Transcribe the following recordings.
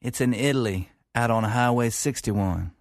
It's in Italy, out on Highway 61.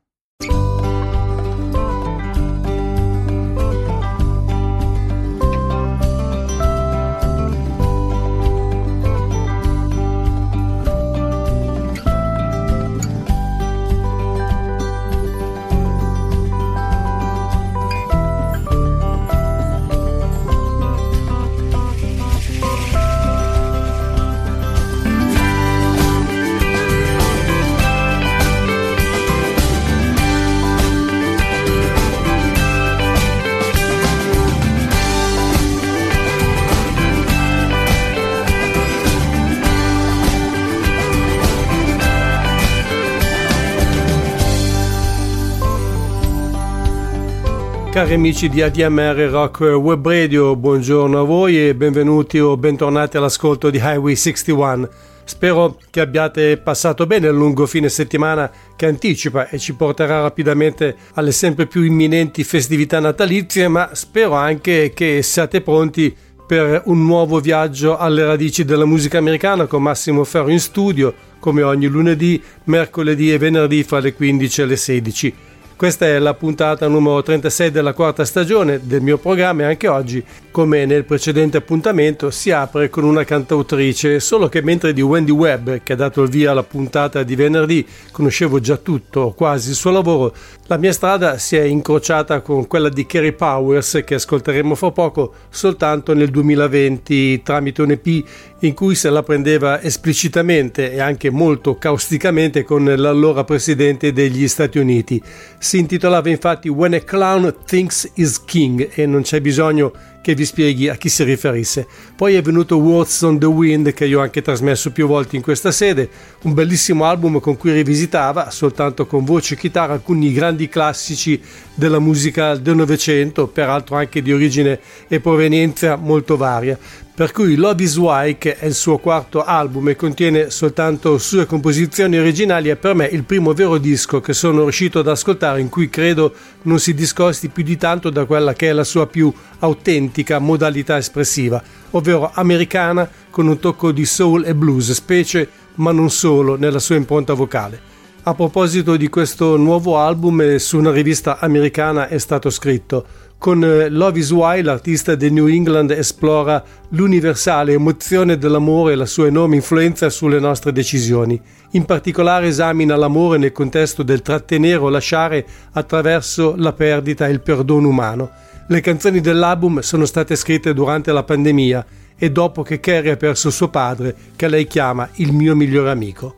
Cari amici di ADMR Rock Web Radio, buongiorno a voi e benvenuti o bentornati all'ascolto di Highway 61. Spero che abbiate passato bene il lungo fine settimana che anticipa e ci porterà rapidamente alle sempre più imminenti festività natalizie, ma spero anche che siate pronti per un nuovo viaggio alle radici della musica americana con Massimo Ferro in studio, come ogni lunedì, mercoledì e venerdì fra le 15 e le 16. Questa è la puntata numero 36 della quarta stagione del mio programma e anche oggi, come nel precedente appuntamento, si apre con una cantautrice, solo che mentre di Wendy Webb, che ha dato il via alla puntata di venerdì, conoscevo già tutto o quasi il suo lavoro, la mia strada si è incrociata con quella di Kerry Powers, che ascolteremo fra poco, soltanto nel 2020 tramite un EP in cui se la prendeva esplicitamente e anche molto causticamente con l'allora presidente degli Stati Uniti. Si intitolava infatti When a Clown Thinks He's King e non c'è bisogno che vi spieghi a chi si riferisse. Poi è venuto Words on the Wind, che io ho anche trasmesso più volte in questa sede, un bellissimo album con cui rivisitava, soltanto con voce e chitarra, alcuni grandi classici della musica del Novecento, peraltro anche di origine e provenienza molto varia. Per cui Love Is Why, che è il suo quarto album e contiene soltanto sue composizioni originali, è per me il primo vero disco che sono riuscito ad ascoltare in cui credo non si discosti più di tanto da quella che è la sua più autentica modalità espressiva, ovvero americana con un tocco di soul e blues, specie ma non solo nella sua impronta vocale. A proposito di questo nuovo album, su una rivista americana è stato scritto: con Love Is Why l'artista del New England esplora l'universale emozione dell'amore e la sua enorme influenza sulle nostre decisioni. In particolare esamina l'amore nel contesto del trattenere o lasciare attraverso la perdita e il perdono umano. Le canzoni dell'album sono state scritte durante la pandemia e dopo che Kerry ha perso suo padre, che lei chiama il mio migliore amico.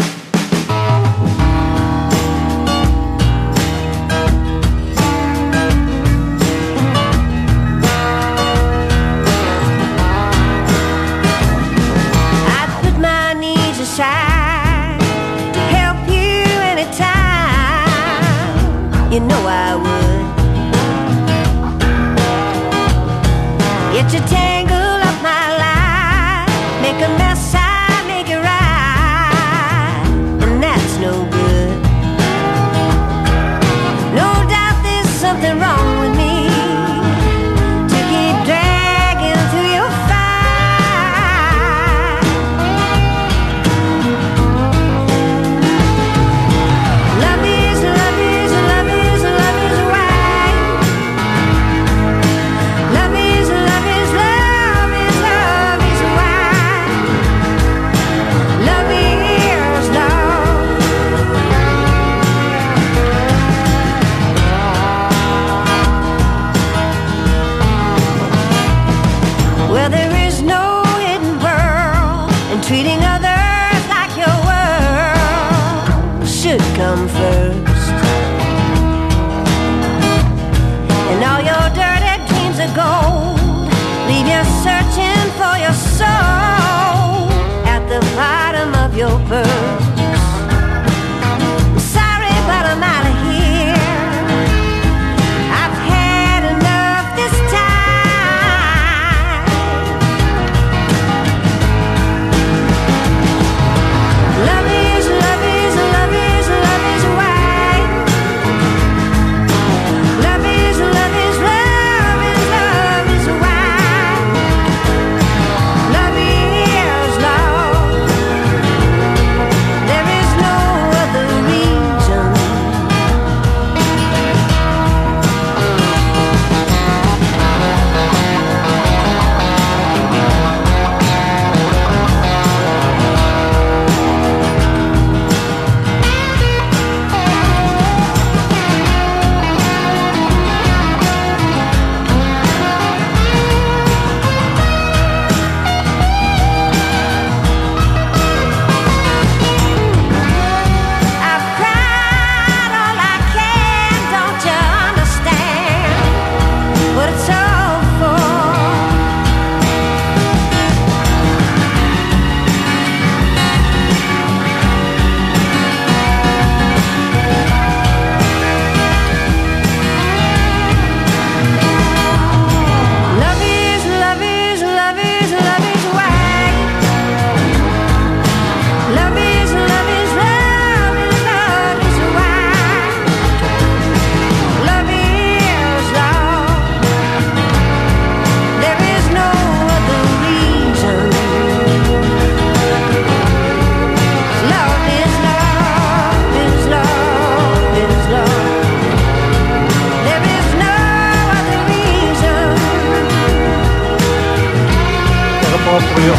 You know I would. Yet you tangle up my life, make a mess, I make it right, and that's no good. No doubt there's something wrong with me to keep dragging through your fire. Love is, love is, love is, love is right. Love is, love is, love is, love is right. Love is love. Well, there is no hidden world, and treating others like your world should come first. And all your dirty dreams of gold leave you searching for your soul at the bottom of your purse. I'm sorry, but I'm out of here. I've had enough this time. Love is, love is, love is, love is right. Love is, love is, love is, love is right. Love is love.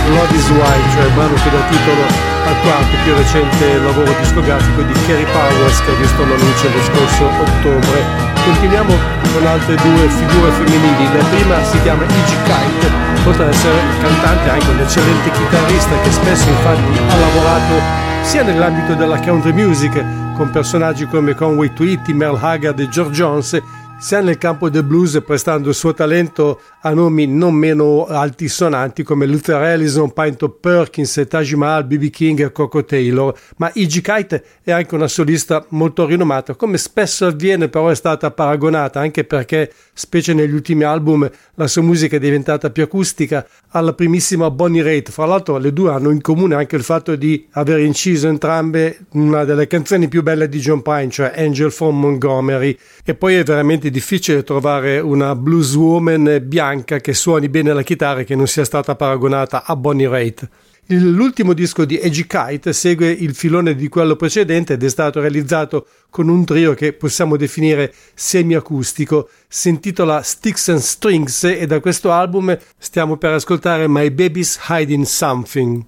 Blood is White, cioè il brano che dà titolo al quarto più recente lavoro discografico di Kerry Powers, che ha visto la luce lo scorso ottobre. Continuiamo con altre due figure femminili. La prima si chiama E.G. Kite, oltre ad essere cantante anche un eccellente chitarrista che spesso infatti ha lavorato sia nell'ambito della country music con personaggi come Conway Twitty, Merle Haggard e George Jones, sia nel campo del blues prestando il suo talento a nomi non meno altisonanti come Luther Allison, Pinto Perkins, Taj Mahal, B.B. King e Coco Taylor. Ma E.G. Kite è anche una solista molto rinomata, come spesso avviene, però è stata paragonata, anche perché specie negli ultimi album la sua musica è diventata più acustica, alla primissima Bonnie Raitt. Fra l'altro le due hanno in comune anche il fatto di aver inciso entrambe una delle canzoni più belle di John Prine, cioè Angel from Montgomery. E poi è veramente difficile trovare una blues woman bianca che suoni bene la chitarra e che non sia stata paragonata a Bonnie Raitt. L'ultimo disco di E.G. Kite segue il filone di quello precedente ed è stato realizzato con un trio che possiamo definire semiacustico. Si intitola Sticks and Strings e da questo album stiamo per ascoltare My Baby's Hiding Something.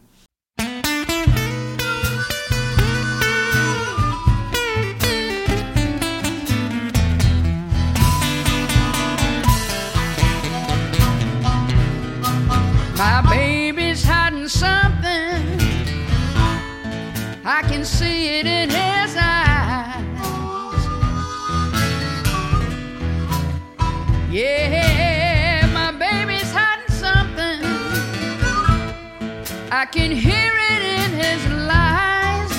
My baby's hiding something, I can see it in his eyes. Yeah, my baby's hiding something, I can hear it in his lies.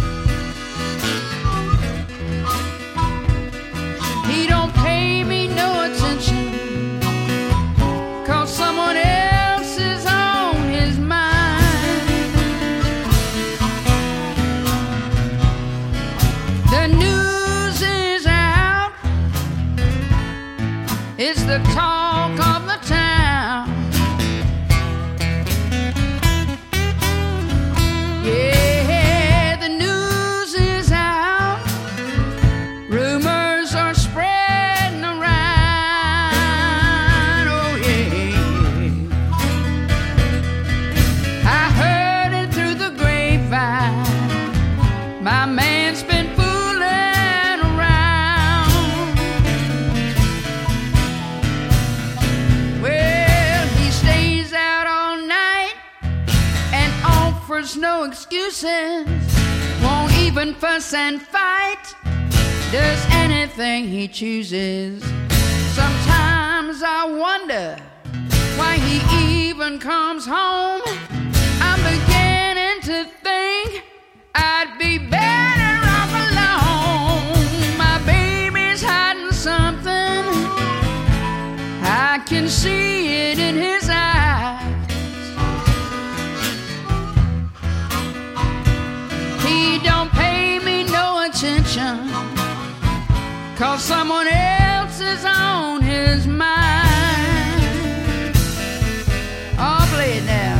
He don't pay me no attention, 'cause someone else is on his mind. The news is out, it's the talk of the town. Yeah, the news is out, rumors are spreading around. Oh yeah, I heard it through the grapevine, my man's been fooling around. Well, he stays out all night and offers no excuses, won't even fuss and fight, does anything he chooses. Sometimes I wonder why he even comes home. I'm beginning to think I'd be better off alone. My baby's hiding something, I can see it in his eyes. He don't pay me no attention, 'cause someone else is on his mind. I'll play it now.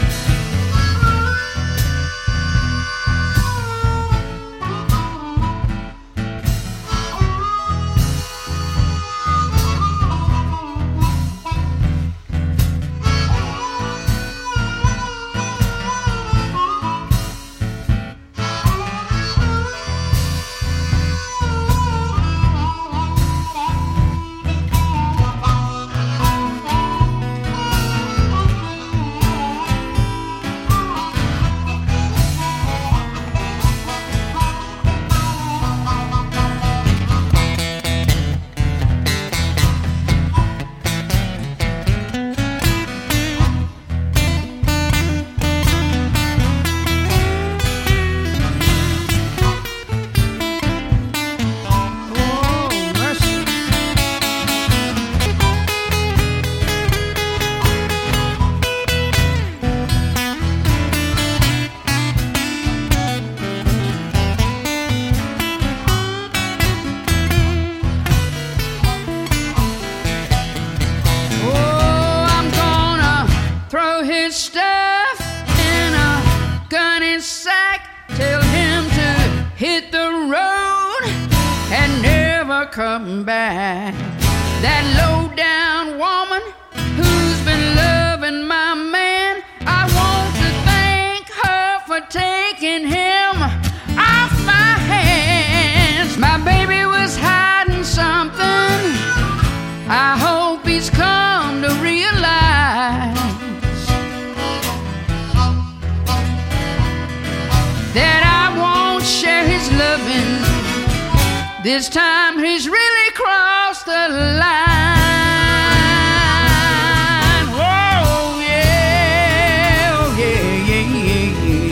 Come back. That low down woman who's been loving my man, I want taking him off my hands. My baby was hiding something. I hope he's come to realize that I won't share his loving. This time he's really crossed the line. Oh yeah, oh yeah, yeah, yeah, yeah.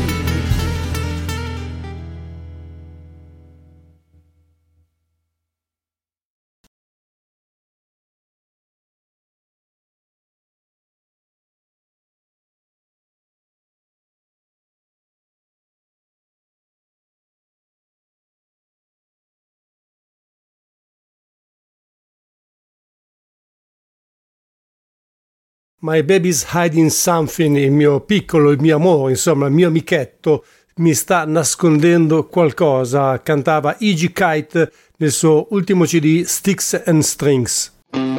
My Baby's Hiding Something, il mio piccolo, il mio amore, insomma, il mio amichetto mi sta nascondendo qualcosa, cantava E.G. Kite nel suo ultimo CD Sticks and Strings.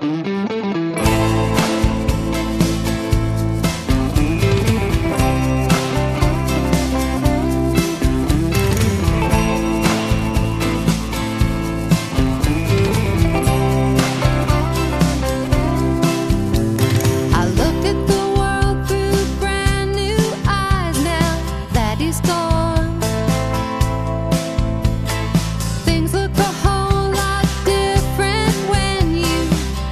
Things look a whole lot different when you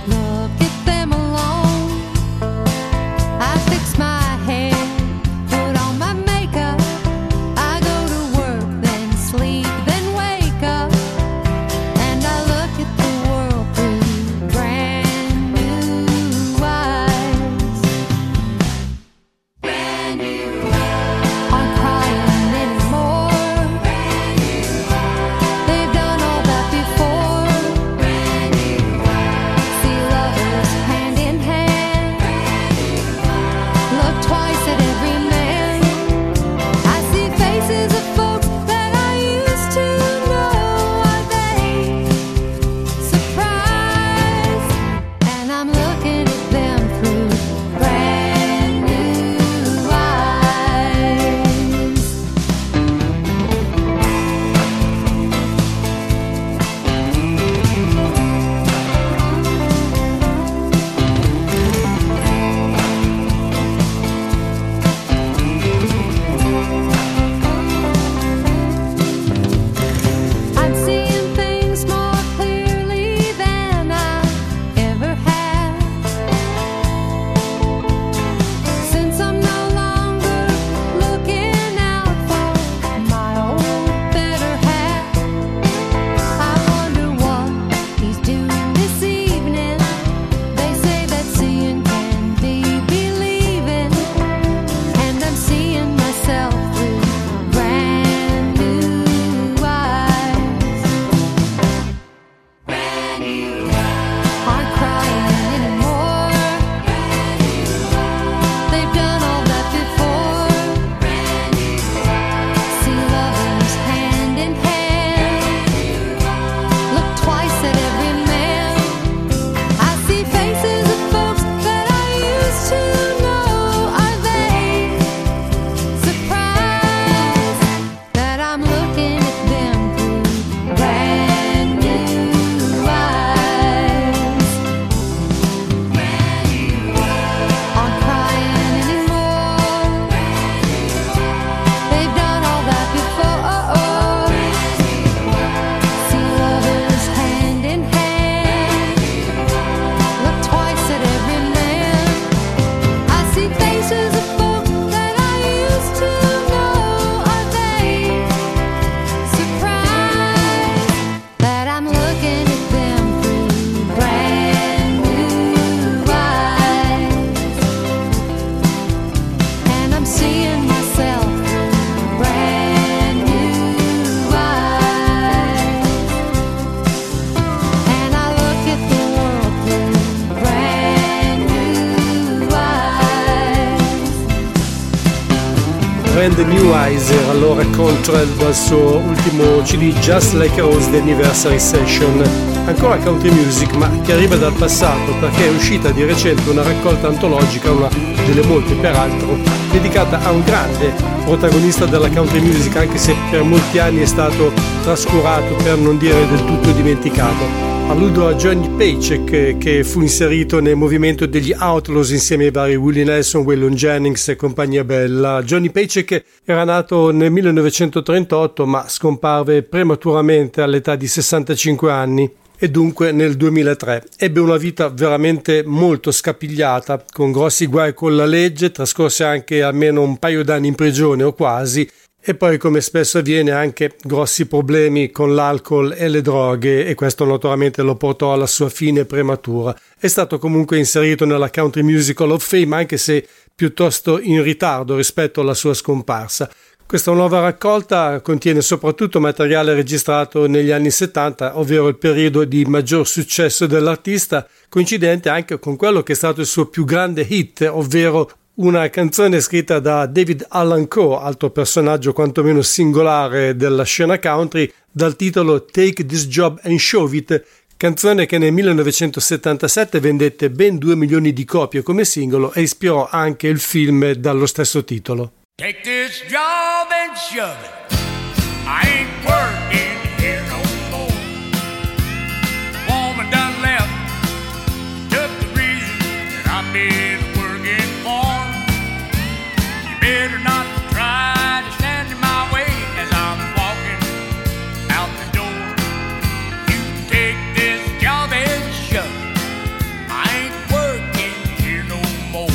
Brand New Eyes era allora Control dal suo ultimo CD Just Like a Rose The Anniversary Session. ancora country music, ma che arriva dal passato perché è uscita di recente una raccolta antologica, una delle molte peraltro, dedicata a un grande protagonista della country music, anche se per molti anni è stato trascurato, per non dire del tutto dimenticato. Alludo a Johnny Paycheck, che fu inserito nel movimento degli Outlaws insieme ai vari Willie Nelson, Waylon Jennings e compagnia bella. Johnny Paycheck era nato nel 1938 ma scomparve prematuramente all'età di 65 anni e dunque nel 2003. Ebbe una vita veramente molto scapigliata, con grossi guai con la legge, trascorse anche almeno un paio d'anni in prigione o quasi, e poi, come spesso avviene, anche grossi problemi con l'alcol e le droghe, e questo naturalmente lo portò alla sua fine prematura. È stato comunque inserito nella Country Music Hall of Fame, anche se piuttosto in ritardo rispetto alla sua scomparsa. Questa nuova raccolta contiene soprattutto materiale registrato negli anni 70, ovvero il periodo di maggior successo dell'artista, coincidente anche con quello che è stato il suo più grande hit, ovvero una canzone scritta da David Allan Coe, altro personaggio quantomeno singolare della scena country, dal titolo Take This Job and Show It, canzone che nel 1977 vendette ben 2 milioni di copie come singolo e ispirò anche il film dallo stesso titolo. Take this job and shove it. I ain't working here no more. The woman done left, took the reason that I've been working for. You better not try to stand in my way as I'm walking out the door. You can take this job and shove it. I ain't working here no more.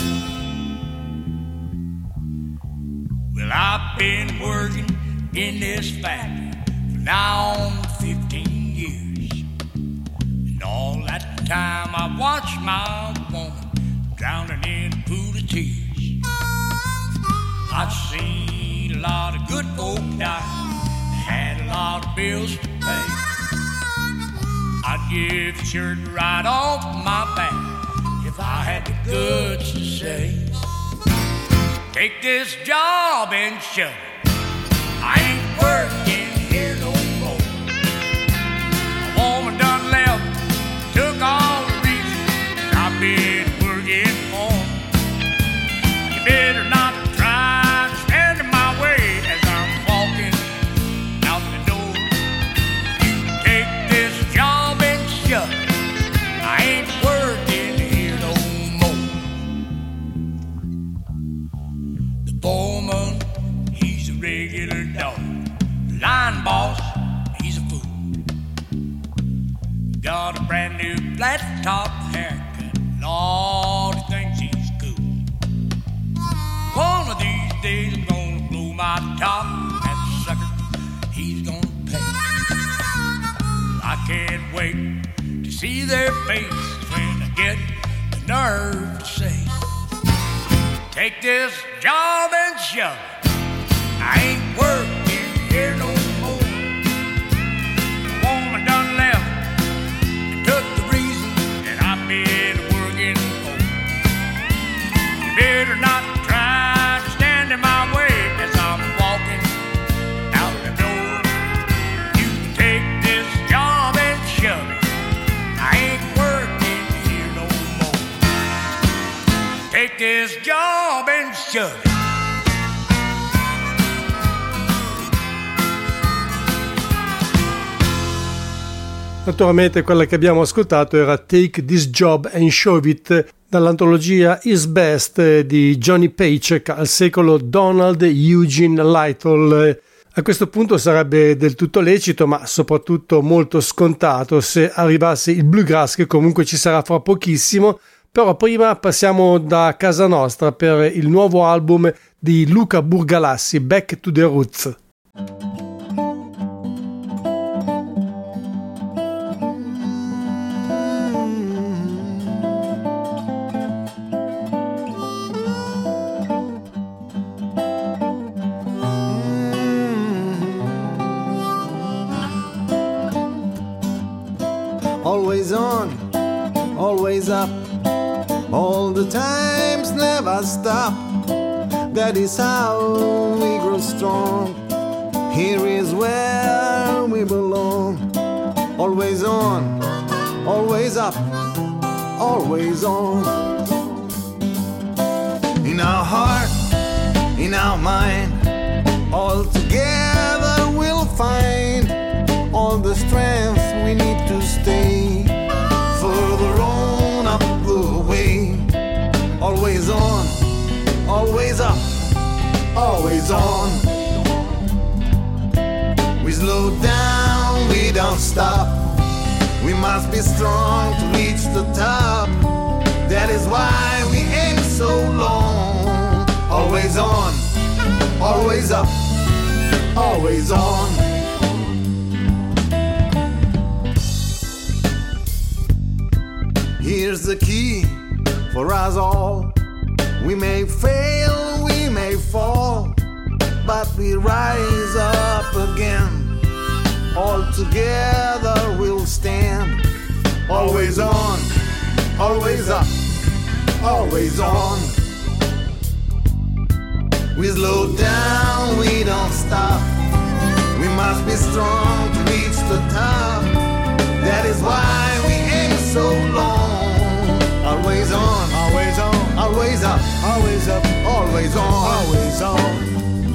Well, I've been working in this factory for now on 15 years. And all that time I watched my woman drowning in a pool of tears. I've seen a lot of good folk die, had a lot of bills to pay. I'd give the shirt right off my back if I had the guts to say, take this job and shove it. I ain't working here no more. A woman done left, took all the reason that I've been working for. You better not try to stand in my way as I'm walking out the door. You can take this job and shove it. I ain't working here no more. The foreman, he's a regular dog. The line boss, he's a fool. Got a brand new flat top haircut. Lord, he thinks he's cool. One of these days I'm gonna blow my top. That sucker, he's gonna pay. I can't wait to see their faces when I get the nerve to say, take this job and shove it. I ain't working here no more. The woman done left and took the reason that I've been working for. You better not try to stand in my way as I'm walking out the door. You can take this job and shove it. I ain't working here no more. Take this job and shove it. Naturalmente quella che abbiamo ascoltato era Take This Job and Show It dall'antologia Is Best di Johnny Paycheck al secolo Donald Eugene Lytle. A questo punto sarebbe del tutto lecito, ma soprattutto molto scontato, se arrivasse il bluegrass, che comunque ci sarà fra pochissimo. Però prima passiamo da casa nostra per il nuovo album di Luca Burgalassi, Back to the Roots. Always on, always up, all the times never stop. That is how we grow strong. Here is where we belong. Always on, always up, always on. In our heart, in our mind, all together we'll find all the strength we need to stay further on up the way. Always on, always up, always on. We slow down, we don't stop. We must be strong to reach the top. That is why we aim so long. Always on, always up, always on. Here's the key for us all. We may fail, we may fall, but we rise up again. All together we'll stand. Always on, always up, always on. We slow down, we don't stop. We must be strong to reach the top. That is why we aim so long. Always on, always on, always up, always up, always on, always on.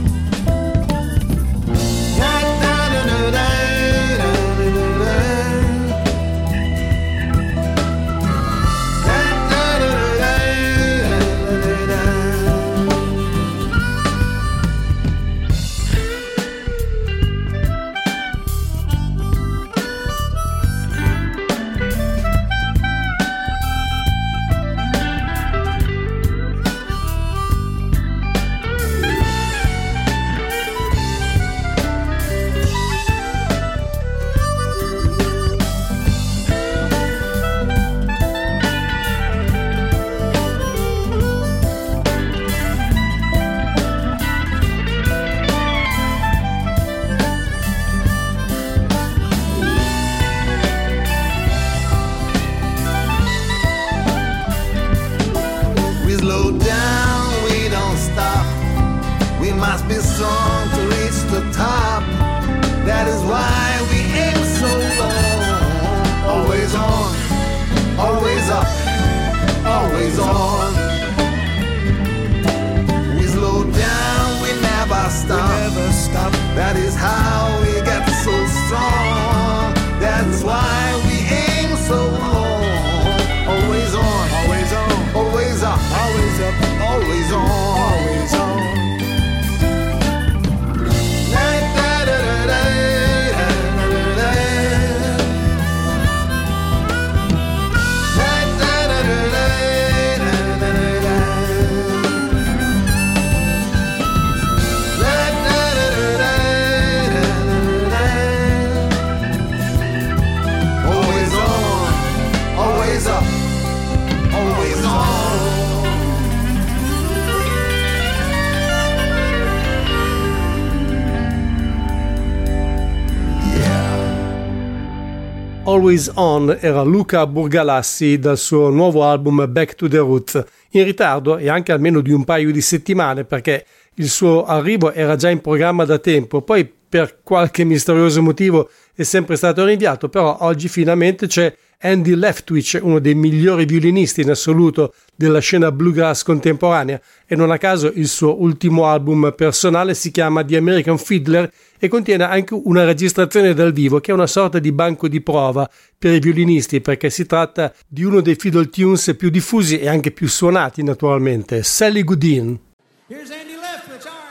Always On era Luca Burgalassi dal suo nuovo album Back to the Roots, in ritardo e anche almeno di un paio di settimane perché il suo arrivo era già in programma da tempo, poi per qualche misterioso motivo è sempre stato rinviato, però oggi finalmente c'è Andy Leftwich, uno dei migliori violinisti in assoluto della scena bluegrass contemporanea, e non a caso il suo ultimo album personale si chiama The American Fiddler e contiene anche una registrazione dal vivo che è una sorta di banco di prova per i violinisti, perché si tratta di uno dei fiddle tunes più diffusi e anche più suonati naturalmente, Sally Goodin. Here's Andy Leftwich, all right.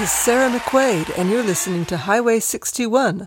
is Sarah McQuaid, and you're listening to Highway 61.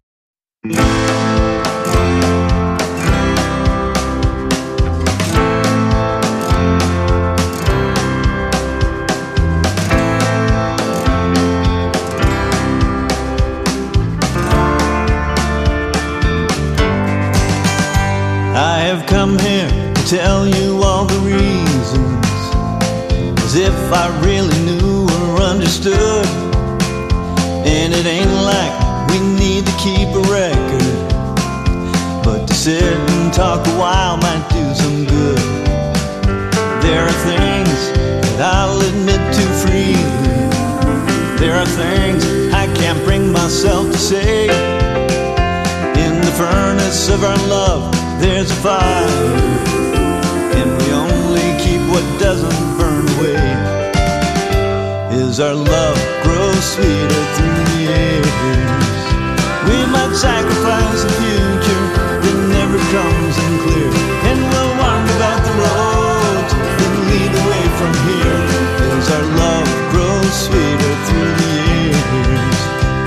I have come here to tell you all the reasons, as if I really knew or understood. And it ain't like we need to keep a record, but to sit and talk a while might do some good. There are things that I'll admit too freely. There are things I can't bring myself to say. In the furnace of our love, there's a fire, and we only keep what doesn't burn away. As our love grows sweeter through the years, we might sacrifice a future that never comes in clear, and we'll wander about the roads that lead away from here. As our love grows sweeter through the years.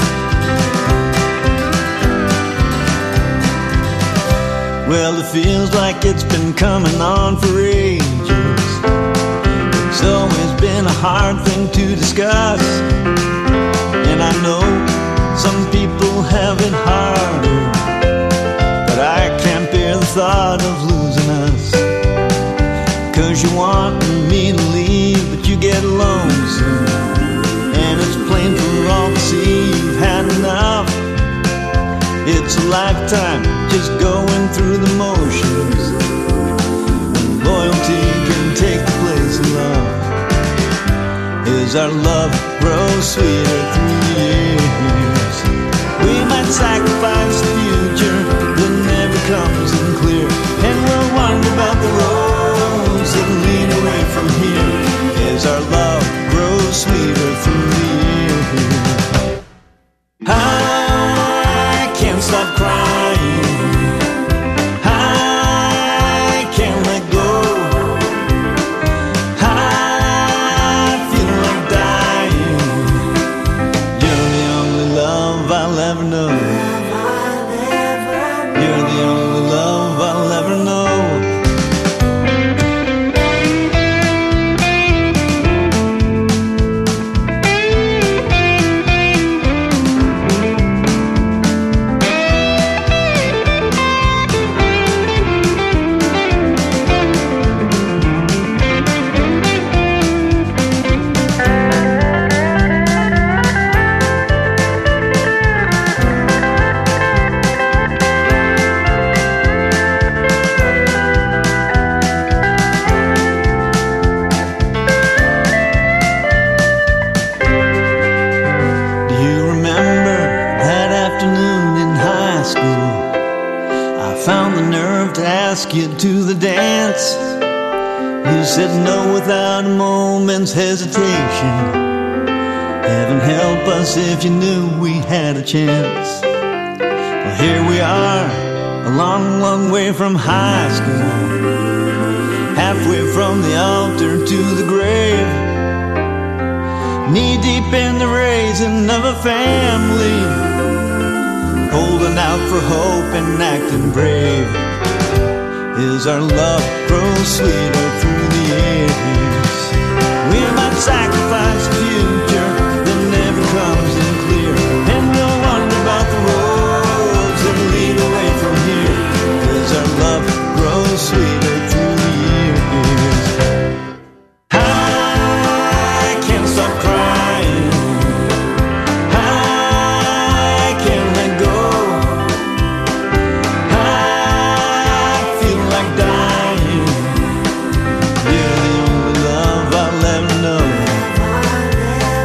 Well, it feels like it's been coming on for ages. It's always been a hard thing to discuss, and I know some people have it harder, but I can't bear the thought of losing us. 'Cause you want me to leave, but you get lonesome, and it's plain for all to see you've had enough. It's a lifetime just going through the motions, and loyalty can take the place of love. As our love grows sweeter through the years, we might sacrifice the future that never comes in clear, and we'll wander about the roads that lead away from here. As our love grows sweeter through the years, I can't stop crying, I can't let go, I feel like dying. You're the only love I'll ever know. You're the only love I'll ever know. You to the dance, you said no without a moment's hesitation. Heaven help us if you knew we had a chance. Well, here we are, a long, long way from high school, halfway from the altar to the grave, knee deep in the raising of a family, holding out for hope and acting brave. As our love grows sweeter through the years, we might sacrifice a future that never comes in clear, and we'll wander about the roads that lead away from here. As our love grows sweeter through the years, I can't stop crying, I can't let go, dying. You're the only love I'll ever know.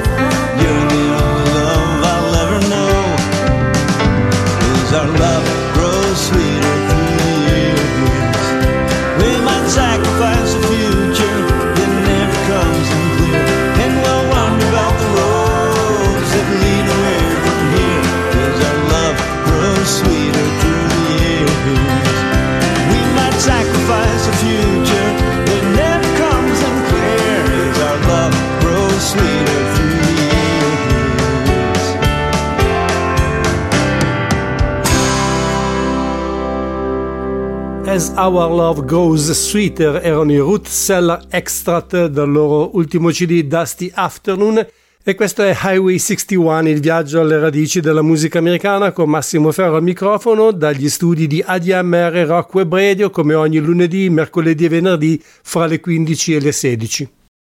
As Our Love Grows Sweeter erano i Root Cellar Extract dal loro ultimo CD Dusty Afternoon, e questo è Highway 61, il viaggio alle radici della musica americana, con Massimo Ferro al microfono dagli studi di ADMR Rock Web Radio, come ogni lunedì, mercoledì e venerdì fra le 15 e le 16.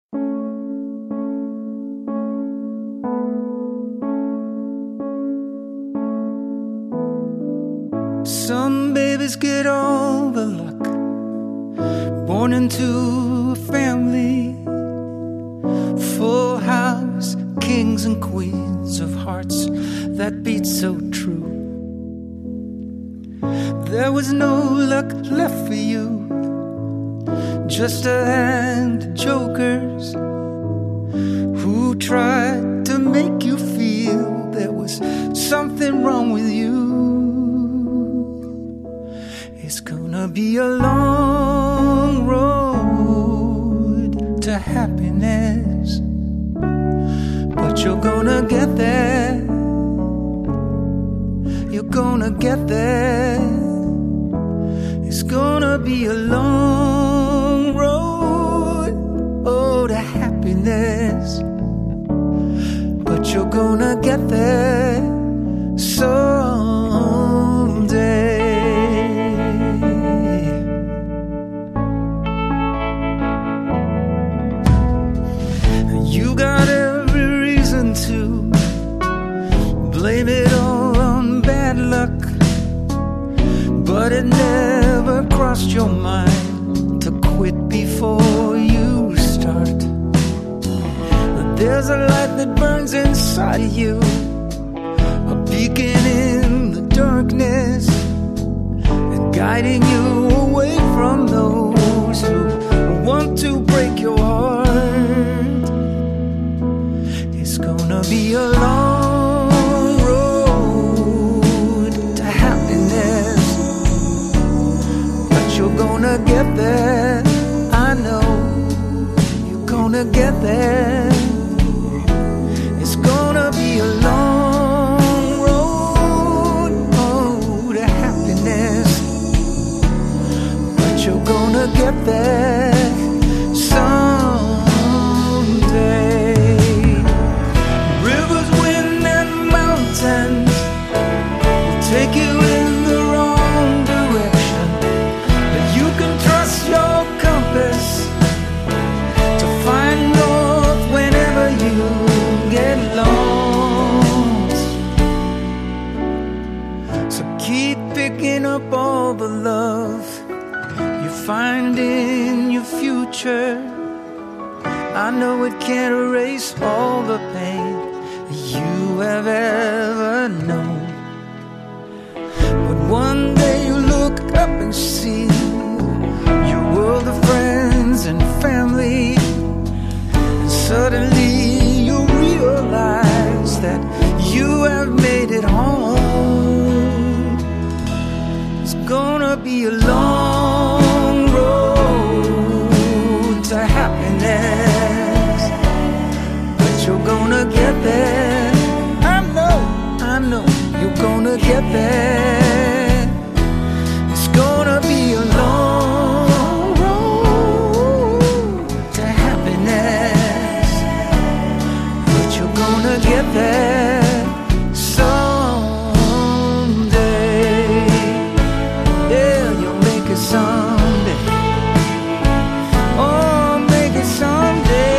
Some babies get all the luck, born into a family, full house, kings and queens of hearts that beat so true. There was no luck left for you, just a hand of jokers who tried to make you feel there was something wrong with you. It's gonna be a long road to happiness, but you're gonna get there. You're gonna get there. It's gonna be a long road, oh, to happiness, but you're gonna get there someday. You got every reason to blame it all on bad luck, but it never crossed your mind to quit before you start. But there's a light that burns inside of you, a beacon in the darkness, and guiding you away from those who want to break your heart. It's gonna be a long road to happiness, but you're gonna get there. I know you're gonna get there. It's gonna be a long road, oh, to happiness, but you're gonna get there someday. Will take you in the wrong direction, but you can trust your compass to find north whenever you get lost. So keep picking up all the love you find in your future. I know it can't erase all the pain you have ever known, but one day you look up and see your world of friends and family, and suddenly you realize that you have made it home. It's gonna be a long road to happiness, but you're gonna get there. I know you're gonna get there. It's gonna be a long road to happiness, but you're gonna get there someday. Yeah, you'll make it someday. Oh, make it someday.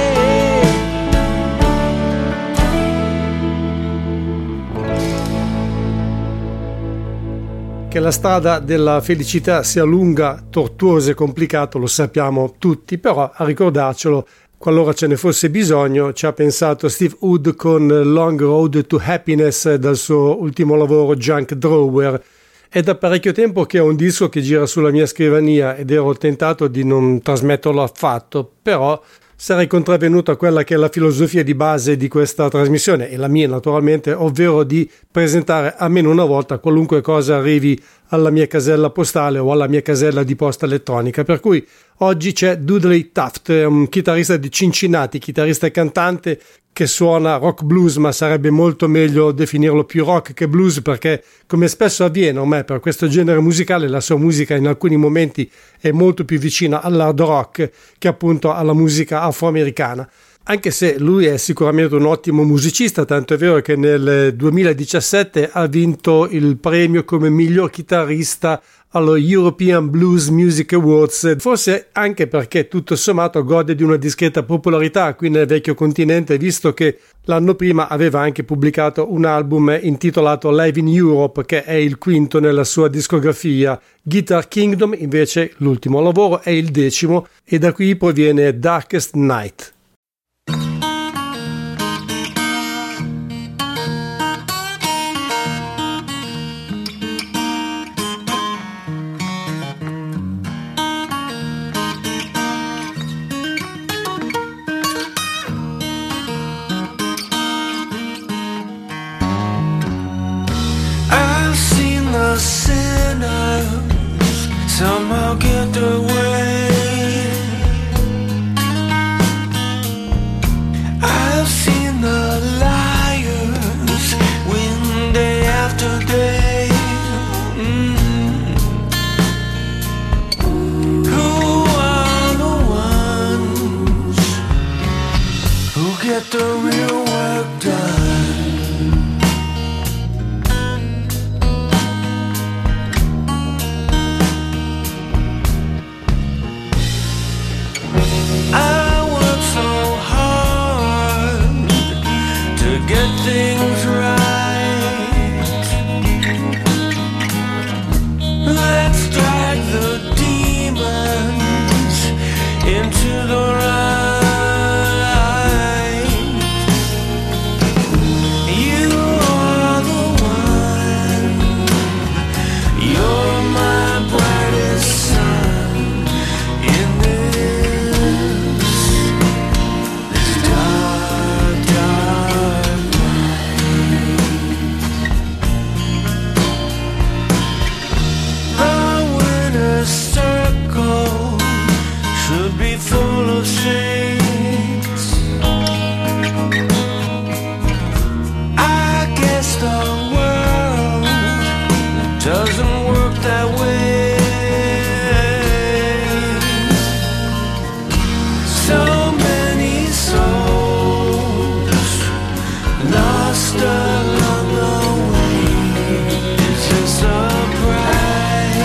Che la strada della felicità sia lunga, tortuosa e complicata lo sappiamo tutti, però a ricordarcelo qualora ce ne fosse bisogno ci ha pensato Steve Hood con Long Road to Happiness dal suo ultimo lavoro Junk Drawer. È da parecchio tempo che ho un disco che gira sulla mia scrivania ed ero tentato di non trasmetterlo affatto, però sarei contravvenuto a quella che è la filosofia di base di questa trasmissione, e la mia naturalmente, ovvero di presentare almeno una volta qualunque cosa arrivi alla mia casella postale o alla mia casella di posta elettronica. Per cui oggi c'è Dudley Taft, un chitarrista di Cincinnati, chitarrista e cantante che suona rock blues, ma sarebbe molto meglio definirlo più rock che blues, perché come spesso avviene ormai per questo genere musicale, la sua musica in alcuni momenti è molto più vicina all'hard rock che appunto alla musica afroamericana. Anche se lui è sicuramente un ottimo musicista, tanto è vero che nel 2017 ha vinto il premio come miglior chitarrista allo European Blues Music Awards, forse anche perché tutto sommato gode di una discreta popolarità qui nel vecchio continente, visto che l'anno prima aveva anche pubblicato un album intitolato Live in Europe, che è il quinto nella sua discografia. Guitar Kingdom invece, l'ultimo lavoro, è il 10º e da qui proviene Darkest Night. Somehow get away. I've seen the liars win day after day. Who are the ones who get the real work done? Things right. Let's drag the demons into the light. You are the one. You're my brightest sun in this dark, dark. Full of shades. I guess the world doesn't work that way. So many souls lost along the way. It's a surprise.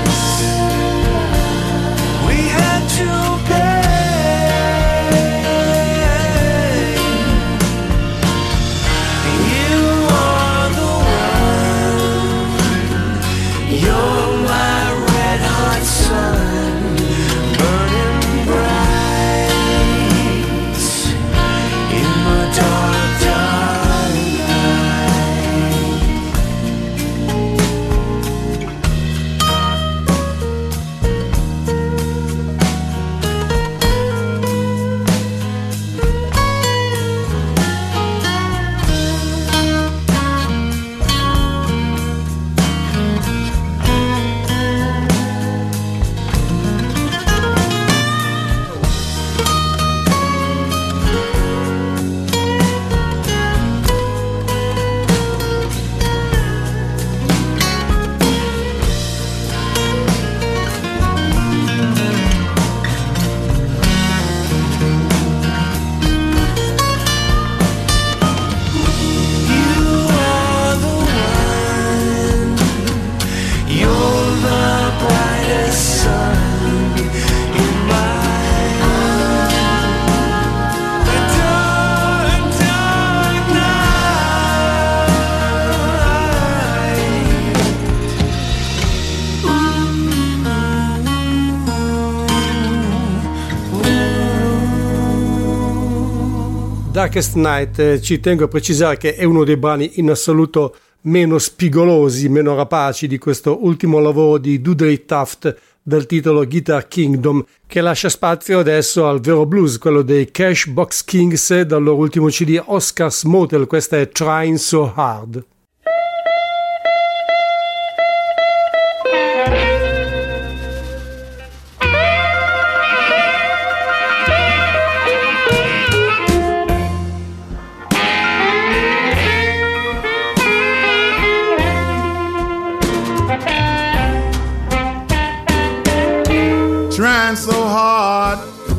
We had to Darkest Night, ci tengo a precisare che è uno dei brani in assoluto meno spigolosi, meno rapaci di questo ultimo lavoro di Dudley Taft dal titolo Guitar Kingdom, che lascia spazio adesso al vero blues, quello dei Cashbox Kings dal loro ultimo CD Oscar's Motel. Questa è Trying So Hard. trying so hard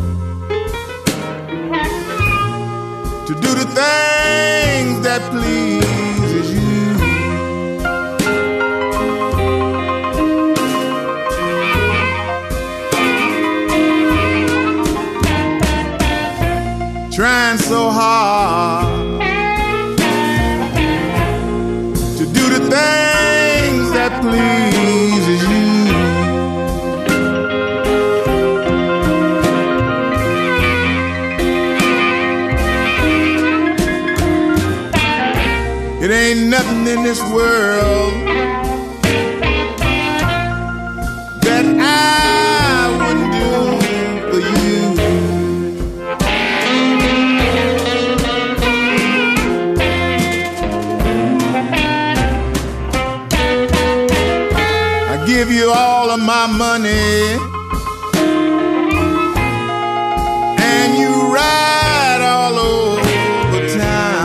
to do the things that pleases you. Trying so hard to do the things that pleases you. It ain't nothing in this world that I wouldn't do for you. I give you all of my money and you ride all over town.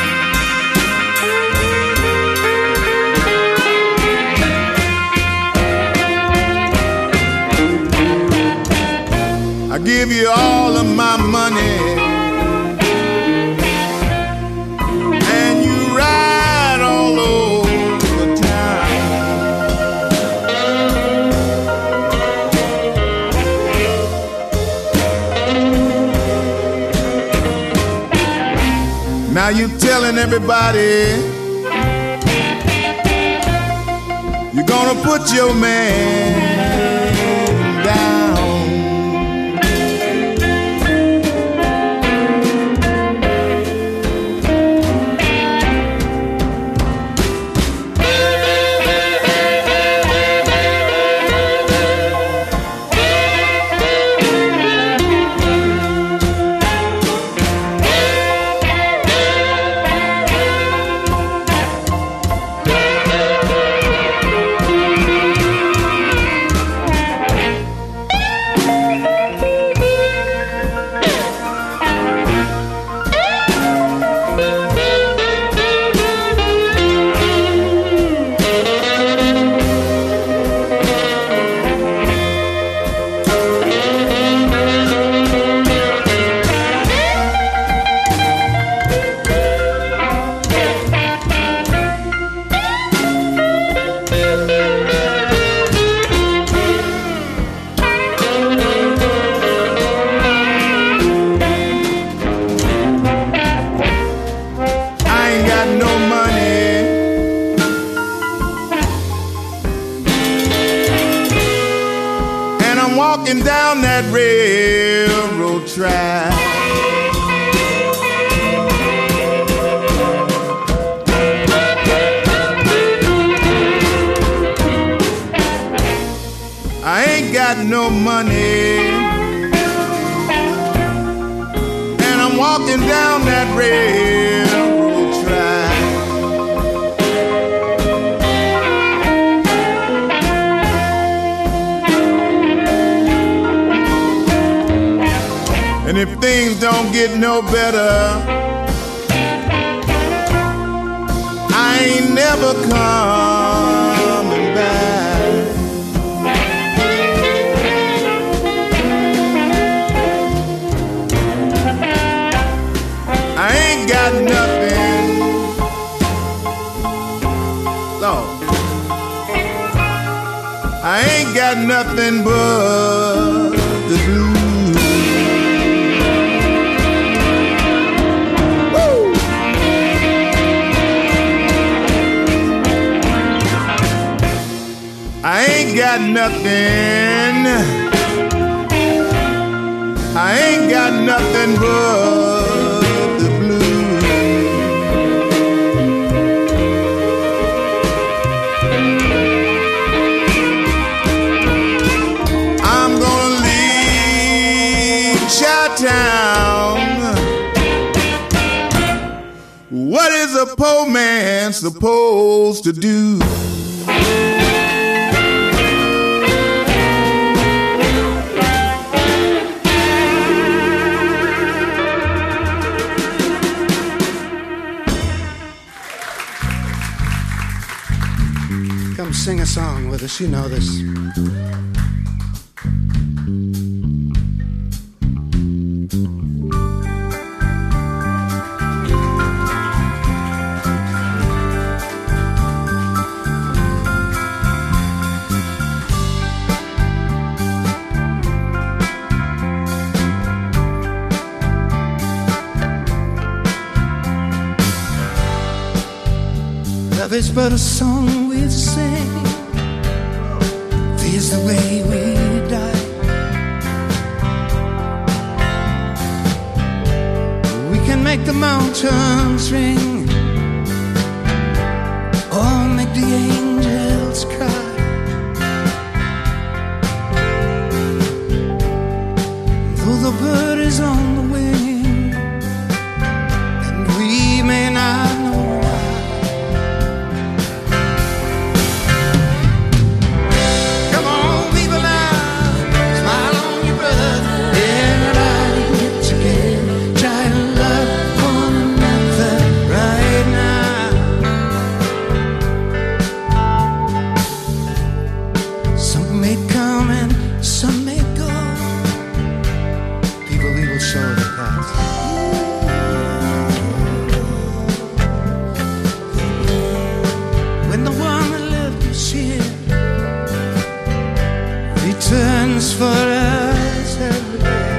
I give you all of my money and you ride all over town. Now you telling everybody you're gonna put your man down. Walking down that railroad track, I ain't got no money, and I'm walking down that railroad track. And if things don't get no better, I ain't never coming back. I ain't got nothing, Lord. I ain't got nothing but the blues. I ain't got nothing, I ain't got nothing but the blues. I'm gonna leave Chi-Town. What is a poor man supposed to do? Come sing a song with us, you know this. is but a song we sing. Feels the way we die. We can make the mountains ring, or make the angels cry. Though the bird is on the wing, and we may not know why. Come on, people now, smile on your brother. Everybody get together, try to love one another right now. Some may come and some may go. People, we will show the past. When the one that left us here returns for us every day,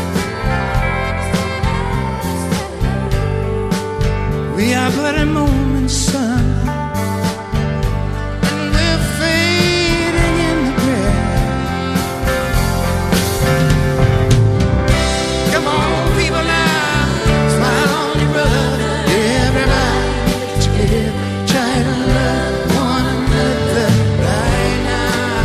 we are but a moment, son, and we're fading in the gray. Come on, people now, smile on your brother. Everybody get together, try to love one another right now.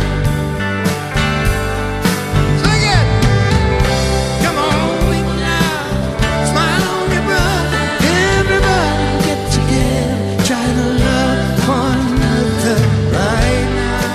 Sing it! Come on, people now, smile on your brother. Everybody get together, try to love one another right now.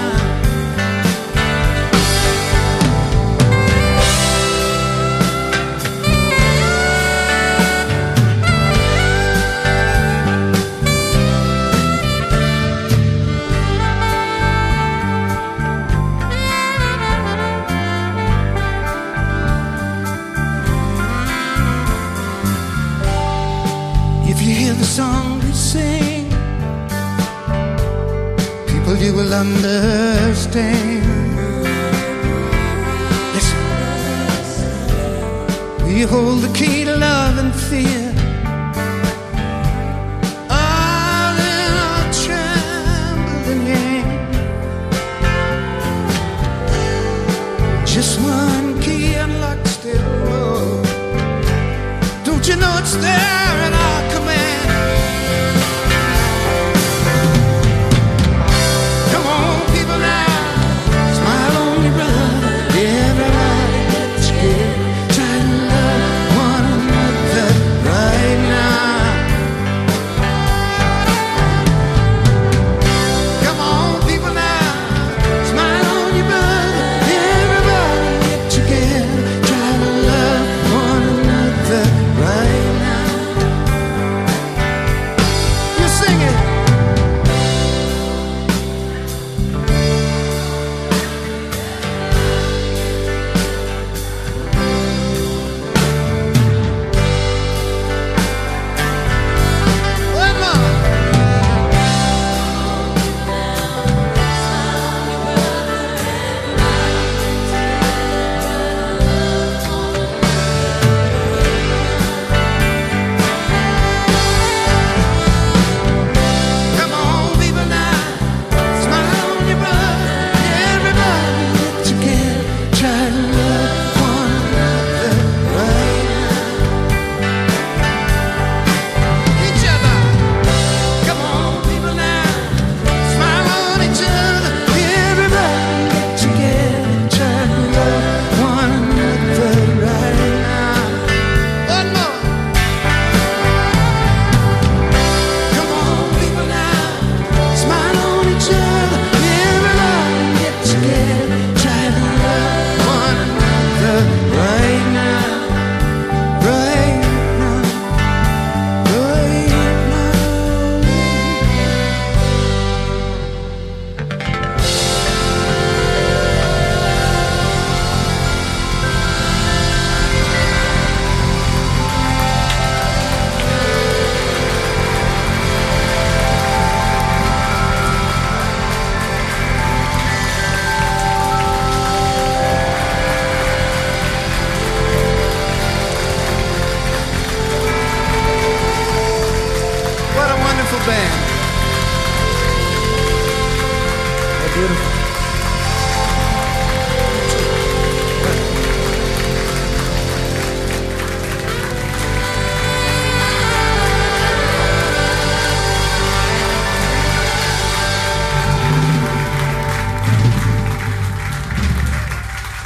If you hear the song we sing, people, you will understand. Listen, we hold the key to love and fear, all in our trembling hand. Just one key unlocks the door. Don't you know it's there in our command? Come on, people now, smile on your brother. Everybody get together, try to love one another right now. Come on, people now, smile on your brother. Everybody get together, try to love one another right now.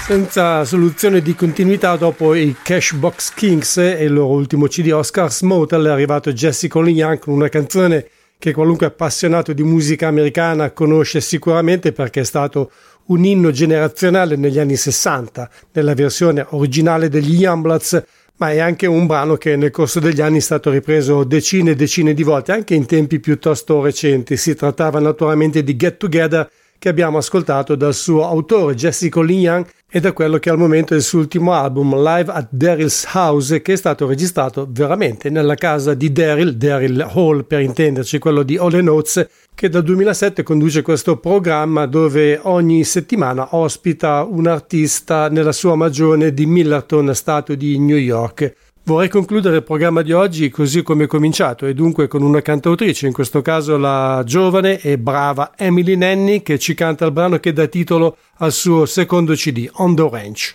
Senza soluzione di continuità dopo i Cashbox Kings e il loro ultimo CD Oscar's Motel è arrivato Jesse Colin Young con una canzone che qualunque appassionato di musica americana conosce sicuramente perché è stato un inno generazionale negli anni 60 nella versione originale degli Youngbloods, ma è anche un brano che nel corso degli anni è stato ripreso decine e decine di volte, anche in tempi piuttosto recenti. Si trattava naturalmente di Get Together, che abbiamo ascoltato dal suo autore Jesse Colin Young e da quello che al momento è il suo ultimo album Live at Daryl's House, che è stato registrato veramente nella casa di Daryl Hall per intenderci, quello di All & Oates, che dal 2007 conduce questo programma dove ogni settimana ospita un artista nella sua magione di Millerton, stato di New York. Vorrei concludere il programma di oggi così come è cominciato, e dunque con una cantautrice, in questo caso la giovane e brava Emily Nanny, che ci canta il brano che dà titolo al suo secondo CD, On the Ranch.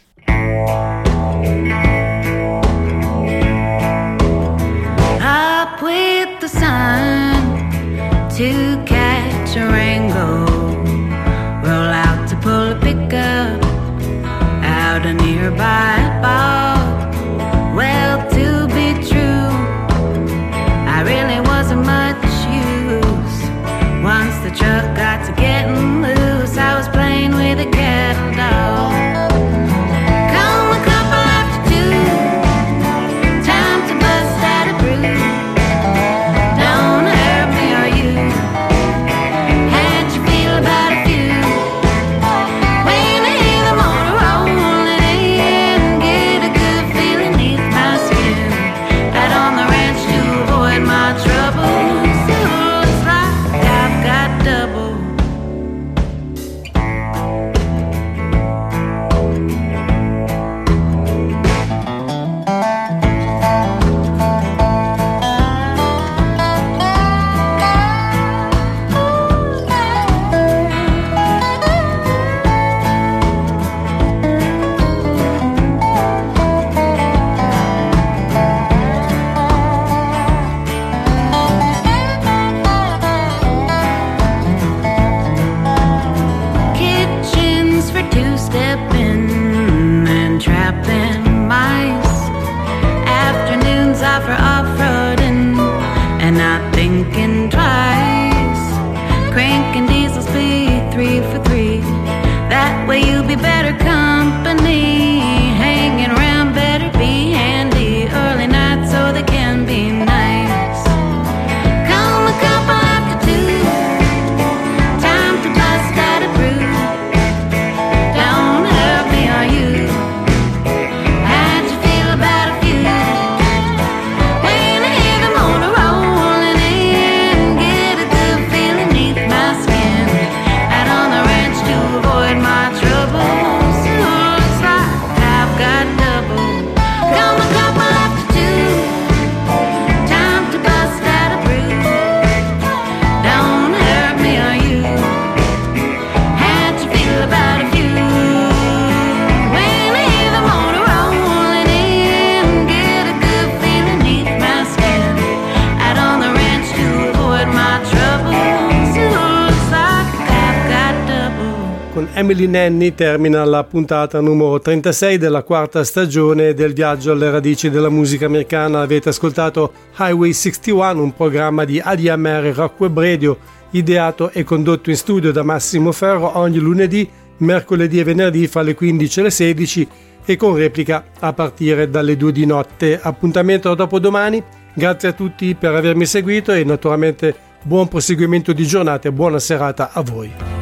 Up with the sun to catch a rainbow, roll out to pull a pickup out a nearby bar. Well, to be true, I really wasn't much use. Once the truck got to getting loose, I was playing with a cattle dog. Come a couple after 2, time to bust out a brew. Don't hurt me or you. How'd you feel about a few? When I hear the motor rolling in, get a good feeling neath my skin. Out on the ranch to avoid my troubles. It looks like I've got double. Kitchens for two-stepping and trapping mice. Afternoons are for off-roading and not thinking twice. Cranking diesels be 3 for 3. That way you'll be better company. Hanging around better be handy. Early nights so they can be nice. Come a couple after 2, time to bust out a brew. Don't hurt me or you. How'd you feel about a few? When I hear the motor rolling in, get a good feeling neath my skin. Out on the ranch to avoid my troubles. Looks like I've got double. Come a couple after 2, time to bust out a brew. Don't hurt me or you. How'd you feel about a few? When I hear the motor rolling in, get a good feeling neath my skin. Out on the ranch to avoid my troubles. Looks like I've got double. Con Emily Nanny termina la puntata numero 36 della quarta stagione del viaggio alle radici della musica americana. Avete ascoltato Highway 61, un programma di ADMR Rock Web Radio, ideato e condotto in studio da Massimo Ferro ogni lunedì, mercoledì e venerdì fra le 15 e le 16 e con replica a partire dalle 2 di notte. Appuntamento a dopodomani, grazie a tutti per avermi seguito e naturalmente buon proseguimento di giornata e buona serata a voi.